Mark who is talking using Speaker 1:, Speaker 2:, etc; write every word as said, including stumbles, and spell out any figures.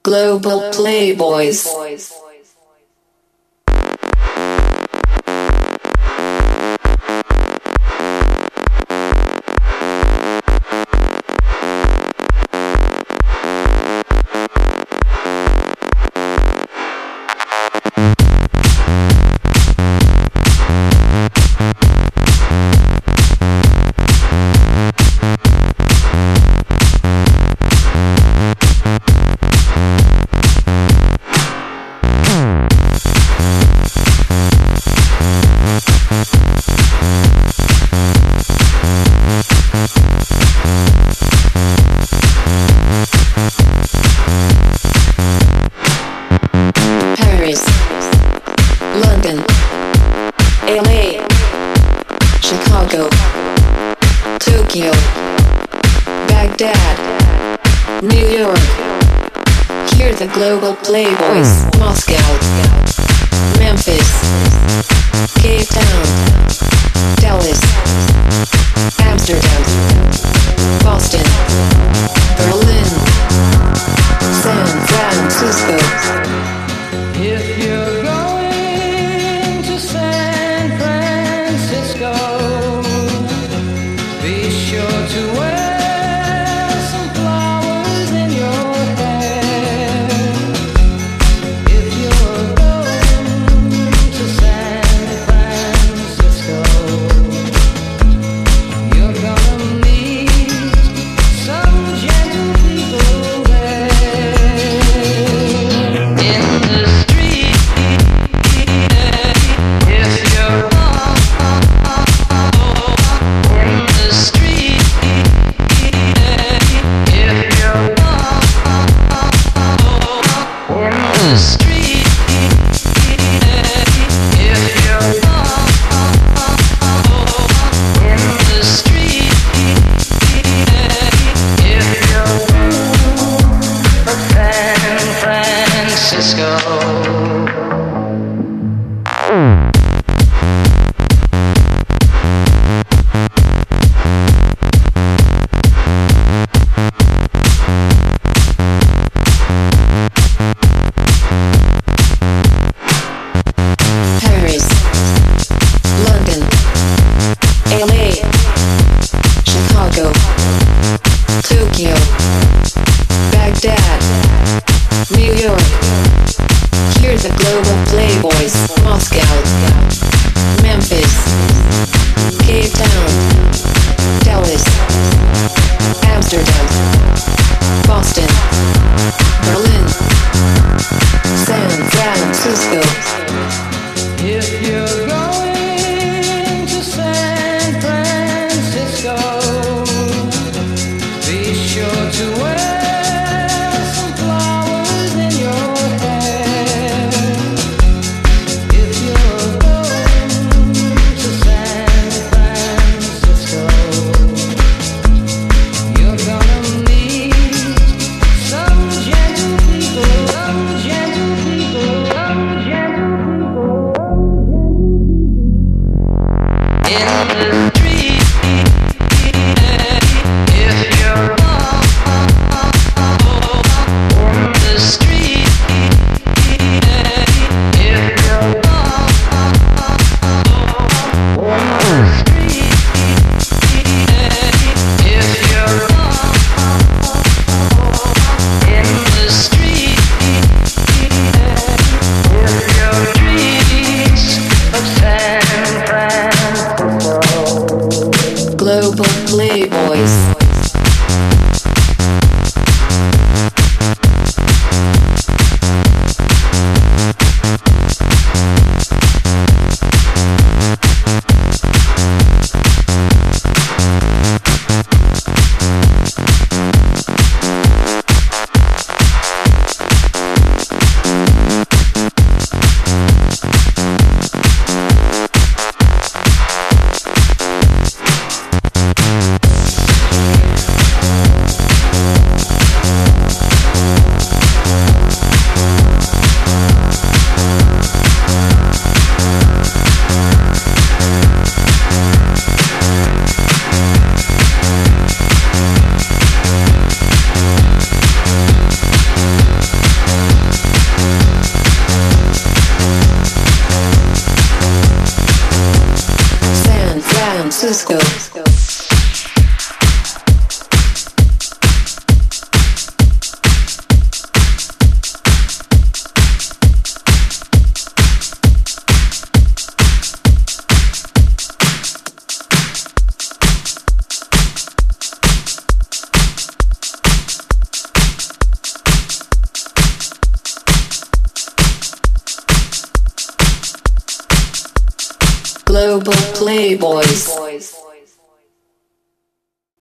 Speaker 1: Global Playboys. London, L A, Chicago, Tokyo, Baghdad, New York. Hear the global playboys. Moscow, Memphis, Cape Town, Dallas, Amsterdam, Boston, Berlin, San Francisco.
Speaker 2: If you're going to San Francisco, be sure to wear some flowers in your hair. If you're going to San Francisco, you're gonna meet some gentle people there. In the Tokyo, Baghdad, New York. Hear the global playboys. Moscow, Memphis, Cape Town, Dallas, Amsterdam, Boston, Berlin, San Francisco. If you're going to San Francisco, be sure to wear some flowers in your hair. If you're going to San
Speaker 1: Global Playboys.